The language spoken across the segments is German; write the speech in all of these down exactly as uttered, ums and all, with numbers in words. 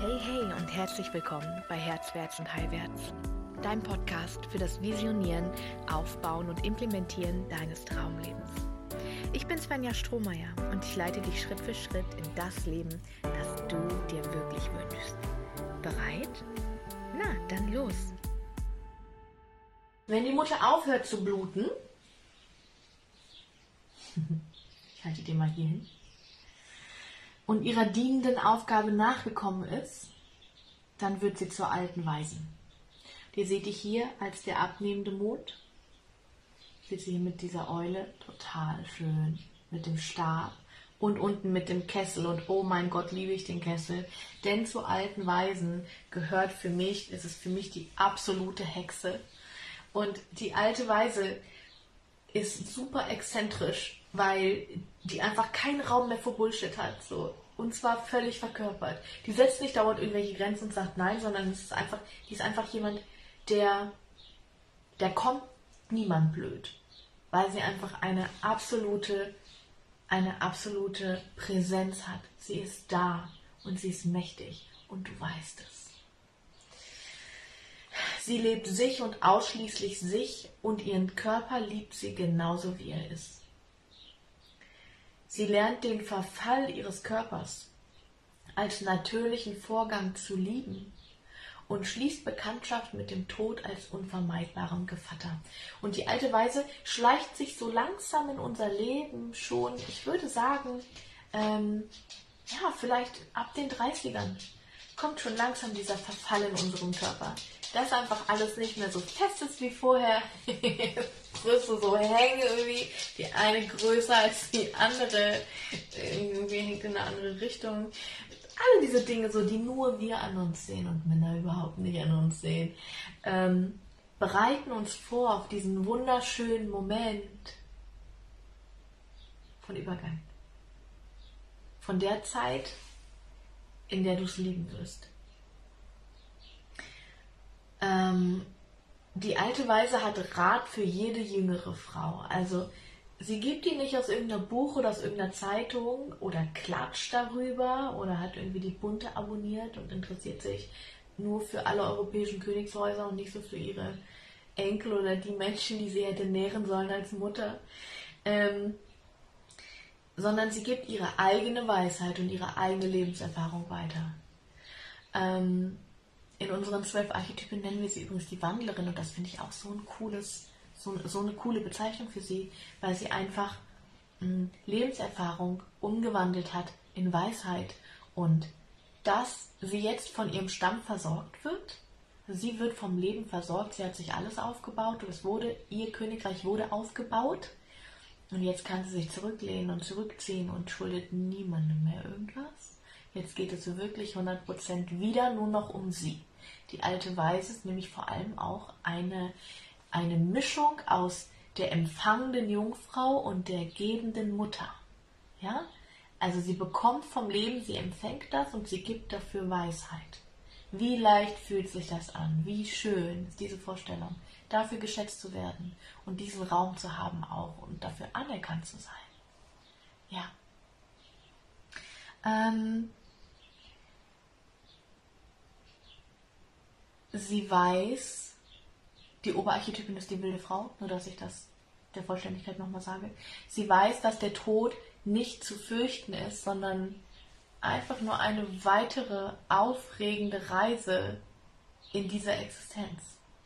Hey, hey und herzlich willkommen bei Herzwärts und Heilwärts, dein Podcast für das Visionieren, Aufbauen und Implementieren deines Traumlebens. Ich bin Svenja Strohmeier und ich leite dich Schritt für Schritt in das Leben, das du dir wirklich wünschst. Bereit? Na, dann los! Wenn die Mutter aufhört zu bluten, ich halte dir mal hier hin, und ihrer dienenden Aufgabe nachgekommen ist, dann wird sie zur alten Waisen. Ihr seht dich hier als der abnehmende Mond. Seht sie hier mit dieser Eule, total schön, mit dem Stab und unten mit dem Kessel. Und oh mein Gott, liebe ich den Kessel. Denn zu alten Waisen gehört für mich, ist es für mich die absolute Hexe. Und die alte Waise ist super exzentrisch, weil die einfach keinen Raum mehr für Bullshit hat. So. Und zwar völlig verkörpert. Die setzt nicht dauernd irgendwelche Grenzen und sagt nein, sondern es ist einfach, die ist einfach jemand, der, der kommt niemand blöd. Weil sie einfach eine absolute, eine absolute Präsenz hat. Sie ist da und sie ist mächtig und du weißt es. Sie lebt sich und ausschließlich sich und ihren Körper liebt sie genauso wie er ist. Sie lernt den Verfall ihres Körpers als natürlichen Vorgang zu lieben und schließt Bekanntschaft mit dem Tod als unvermeidbarem Gevatter. Und die alte Weise schleicht sich so langsam in unser Leben schon, ich würde sagen, ähm, ja, vielleicht ab den dreißigern kommt schon langsam dieser Verfall in unserem Körper. Dass einfach alles nicht mehr so fest ist wie vorher. Größe so hängen irgendwie. Die eine größer als die andere. Irgendwie hängt in eine andere Richtung. Alle diese Dinge, so die nur wir an uns sehen und Männer überhaupt nicht an uns sehen, ähm, bereiten uns vor auf diesen wunderschönen Moment von Übergang. Von der Zeit, in der du es lieben wirst. Ähm, die alte Weise hat Rat für jede jüngere Frau. Also sie gibt die nicht aus irgendeinem Buch oder aus irgendeiner Zeitung oder klatscht darüber oder hat irgendwie die Bunte abonniert und interessiert sich nur für alle europäischen Königshäuser und nicht so für ihre Enkel oder die Menschen, die sie hätte nähren sollen als Mutter. Ähm, sondern sie gibt ihre eigene Weisheit und ihre eigene Lebenserfahrung weiter. Ähm, in unseren zwölf Archetypen nennen wir sie übrigens die Wandlerin und das finde ich auch so ein cooles, so, so eine coole Bezeichnung für sie, weil sie einfach mh, Lebenserfahrung umgewandelt hat in Weisheit und dass sie jetzt von ihrem Stamm versorgt wird. Sie wird vom Leben versorgt, sie hat sich alles aufgebaut und es wurde, ihr Königreich wurde aufgebaut. Und jetzt kann sie sich zurücklehnen und zurückziehen und schuldet niemandem mehr irgendwas. Jetzt geht es wirklich hundert Prozent wieder nur noch um sie. Die alte Weise ist nämlich vor allem auch eine, eine Mischung aus der empfangenden Jungfrau und der gebenden Mutter. Ja? Also sie bekommt vom Leben, sie empfängt das und sie gibt dafür Weisheit. Wie leicht fühlt sich das an? Wie schön ist diese Vorstellung, dafür geschätzt zu werden und diesen Raum zu haben auch und dafür anerkannt zu sein. Ja. Ähm, sie weiß, die Oberarchetypin ist die wilde Frau, nur dass ich das der Vollständigkeit nochmal sage. Sie weiß, dass der Tod nicht zu fürchten ist, sondern einfach nur eine weitere aufregende Reise in dieser Existenz.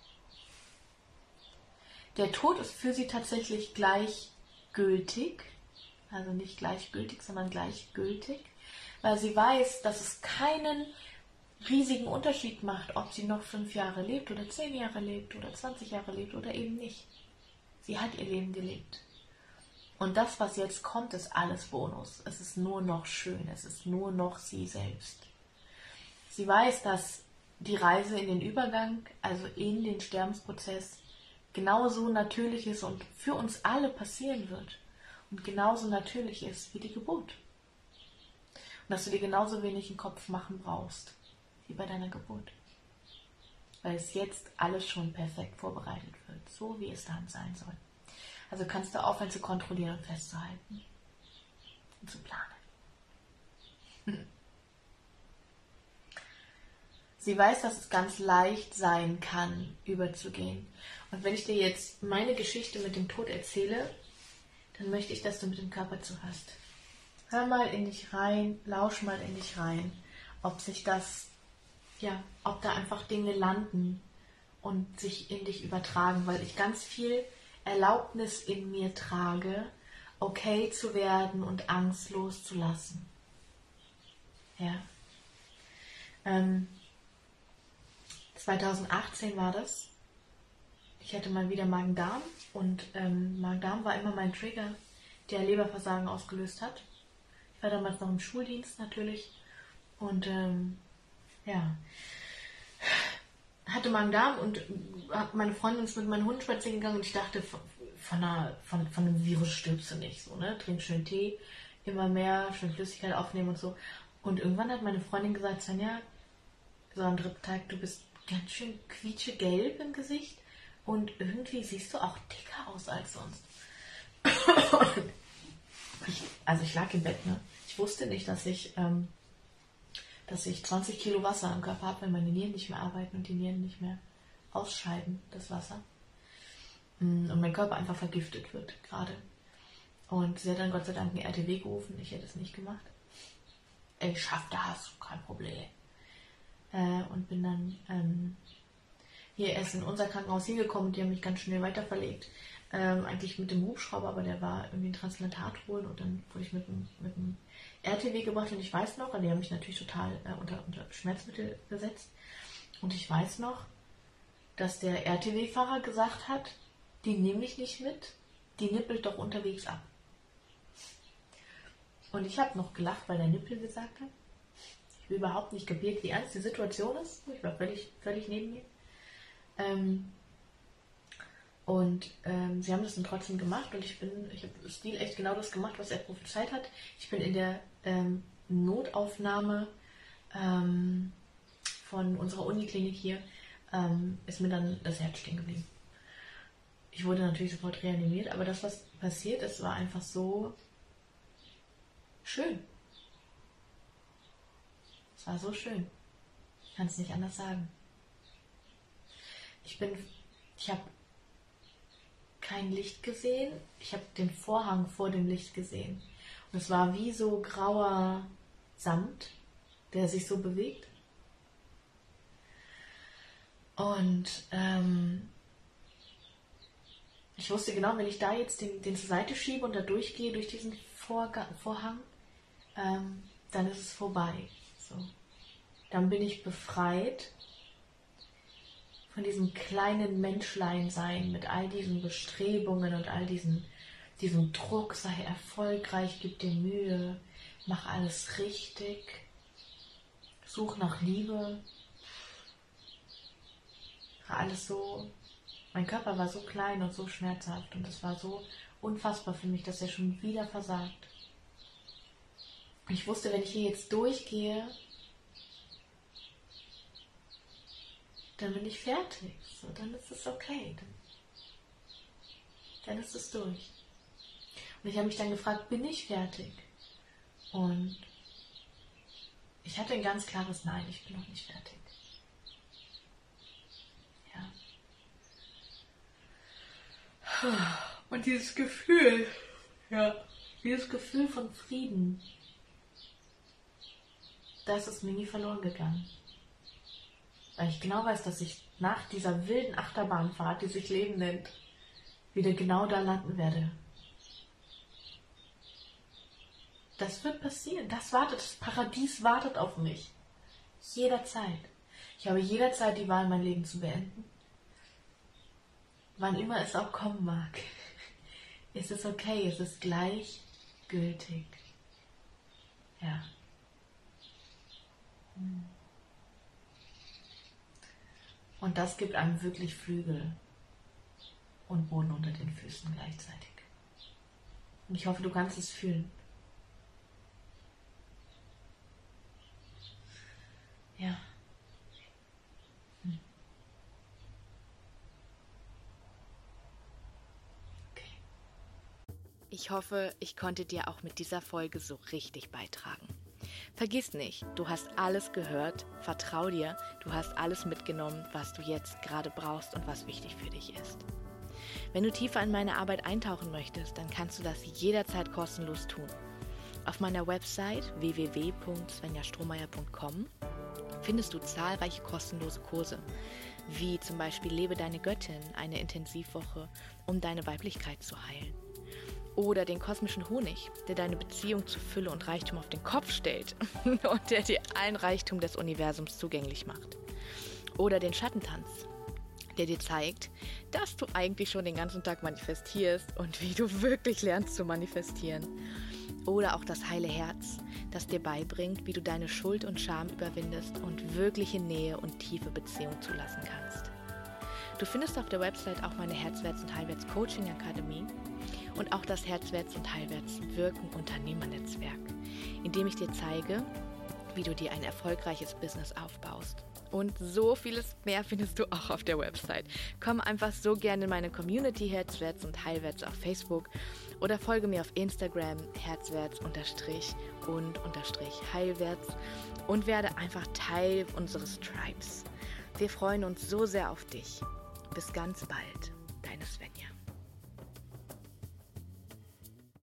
Der Tod ist für sie tatsächlich gleichgültig, also nicht gleichgültig, sondern gleichgültig, weil sie weiß, dass es keinen riesigen Unterschied macht, ob sie noch fünf Jahre lebt oder zehn Jahre lebt oder zwanzig Jahre lebt oder eben nicht. Sie hat ihr Leben gelebt. Und das, was jetzt kommt, ist alles Bonus. Es ist nur noch schön, es ist nur noch sie selbst. Sie weiß, dass die Reise in den Übergang, also in den Sterbensprozess, genauso natürlich ist und für uns alle passieren wird und genauso natürlich ist wie die Geburt. Und dass du dir genauso wenig im Kopf machen brauchst wie bei deiner Geburt. Weil es jetzt alles schon perfekt vorbereitet wird, so wie es dann sein soll. Also kannst du aufhören zu kontrollieren und festzuhalten und zu planen. Sie weiß, dass es ganz leicht sein kann, überzugehen. Und wenn ich dir jetzt meine Geschichte mit dem Tod erzähle, dann möchte ich, dass du mit dem Körper zuhörst. Hör mal in dich rein, lausch mal in dich rein, ob sich das, ja, ob da einfach Dinge landen und sich in dich übertragen, weil ich ganz viel Erlaubnis in mir trage, okay zu werden und Angst loszulassen. Ja. Ähm, zweitausendachtzehn war das. Ich hatte mal wieder Magen-Darm und ähm, Magen-Darm war immer mein Trigger, der Leberversagen ausgelöst hat. Ich war damals noch im Schuldienst natürlich und ähm, ja, hatte Magen-Darm und meine Freundin ist mit meinem Hund spazieren gegangen und ich dachte, von, von, einer, von, von einem Virus stirbst du nicht. So, ne? Trink schön Tee, immer mehr, schön Flüssigkeit aufnehmen und so. Und irgendwann hat meine Freundin gesagt, Svenja, so am dritten Tag, du bist ganz schön quietschegelb im Gesicht und irgendwie siehst du auch dicker aus als sonst. ich, also ich lag im Bett, ne? Ich wusste nicht, dass ich, ähm, dass ich zwanzig Kilo Wasser im Körper habe, wenn meine Nieren nicht mehr arbeiten und die Nieren nicht mehr ausscheiden, das Wasser. Und mein Körper einfach vergiftet wird gerade. Und sie hat dann Gott sei Dank einen R T W gerufen, ich hätte es nicht gemacht. Ich schaff das, kein Problem. Äh, und bin dann ähm, hier erst in unser Krankenhaus hingekommen und die haben mich ganz schnell weiter verlegt. Ähm, eigentlich mit dem Hubschrauber, aber der war irgendwie ein Transplantat holen und dann wurde ich mit dem, mit dem R T W gebracht und ich weiß noch, und die haben mich natürlich total äh, unter, unter Schmerzmittel gesetzt und ich weiß noch, dass der R T W-Fahrer gesagt hat, die nehme ich nicht mit, die nippelt doch unterwegs ab. Und ich habe noch gelacht, weil der Nippel gesagt hat. Ich habe überhaupt nicht kapiert, wie ernst die Situation ist. Ich war völlig, völlig neben mir. Ähm, und ähm, sie haben das dann trotzdem gemacht und ich bin, ich habe Stil echt genau das gemacht, was er prophezeit hat. Ich bin in der ähm, Notaufnahme ähm, von unserer Uniklinik hier, ähm, ist mir dann das Herz stehen geblieben. Ich wurde natürlich sofort reanimiert, aber das, was passiert ist, war einfach so schön. Es war so schön. Ich kann es nicht anders sagen. Ich bin, ich habe kein Licht gesehen. Ich habe den Vorhang vor dem Licht gesehen. Und es war wie so grauer Samt, der sich so bewegt. Und ähm, ich wusste genau, wenn ich da jetzt den, den zur Seite schiebe und da durchgehe, durch diesen Vorga- Vorhang, ähm, dann ist es vorbei. So. Dann bin ich befreit von diesem kleinen Menschlein-Sein mit all diesen Bestrebungen und all diesen, diesem Druck, sei erfolgreich, gib dir Mühe, mach alles richtig, such nach Liebe. War alles so, mein Körper war so klein und so schmerzhaft und es war so unfassbar für mich, dass er schon wieder versagt. Ich wusste, wenn ich hier jetzt durchgehe, dann bin ich fertig. So, dann ist es okay. Dann, dann ist es durch. Und ich habe mich dann gefragt, bin ich fertig? Und ich hatte ein ganz klares Nein, ich bin noch nicht fertig. Ja. Und dieses Gefühl, ja, dieses Gefühl von Frieden, das ist mir nie verloren gegangen. Weil ich genau weiß, dass ich nach dieser wilden Achterbahnfahrt, die sich Leben nennt, wieder genau da landen werde. Das wird passieren. Das wartet, das Paradies wartet auf mich. Jederzeit. Ich habe jederzeit die Wahl, mein Leben zu beenden. Wann immer es auch kommen mag. Es ist okay, es ist gleichgültig. Ja. Und das gibt einem wirklich Flügel und Boden unter den Füßen gleichzeitig. Und ich hoffe, du kannst es fühlen. Ja. Hm. Okay. Ich hoffe, ich konnte dir auch mit dieser Folge so richtig beitragen. Vergiss nicht, du hast alles gehört, vertrau dir, du hast alles mitgenommen, was du jetzt gerade brauchst und was wichtig für dich ist. Wenn du tiefer in meine Arbeit eintauchen möchtest, dann kannst du das jederzeit kostenlos tun. Auf meiner Website w w w punkt svenja strohmeier punkt com findest du zahlreiche kostenlose Kurse, wie zum Beispiel Lebe deine Göttin, eine Intensivwoche, um deine Weiblichkeit zu heilen. Oder den kosmischen Honig, der deine Beziehung zu Fülle und Reichtum auf den Kopf stellt und der dir allen Reichtum des Universums zugänglich macht. Oder den Schattentanz, der dir zeigt, dass du eigentlich schon den ganzen Tag manifestierst und wie du wirklich lernst zu manifestieren. Oder auch das heile Herz, das dir beibringt, wie du deine Schuld und Scham überwindest und wirkliche Nähe und tiefe Beziehung zulassen kannst. Du findest auf der Website auch meine Herzwärts- und Heilwärts-Coaching-Akademie und auch das Herzwärts- und Heilwärts-Wirken-Unternehmernetzwerk, in dem ich dir zeige, wie du dir ein erfolgreiches Business aufbaust. Und so vieles mehr findest du auch auf der Website. Komm einfach so gerne in meine Community Herzwärts und Heilwärts auf Facebook oder folge mir auf Instagram herzwärts unterstrich und unterstrich heilwärts und werde einfach Teil unseres Tribes. Wir freuen uns so sehr auf dich. Bis ganz bald.